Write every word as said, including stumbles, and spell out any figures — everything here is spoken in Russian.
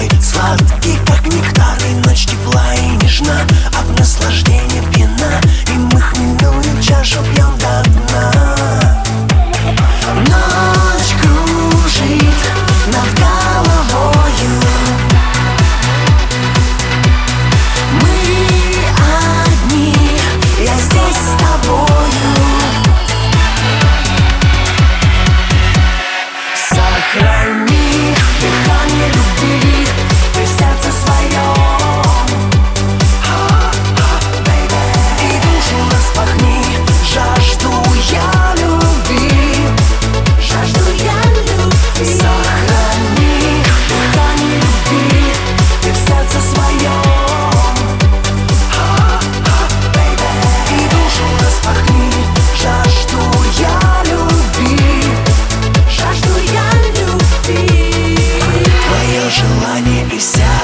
тобой сладкий, как нектар, и ночь тепла и нежна, от наслаждения пьяна, и мы хмельную чашу пьем до дна. Ночь кружит над головою, мы одни, я здесь с тобою. Сохрани дыхание любви и в сердце своем, и душу распахни, жажду я любви, жажду я любви. Сохрани дыхание любви и в сердце своем, и душу распахни, жажду я любви, жажду я любви. Твое желание и вся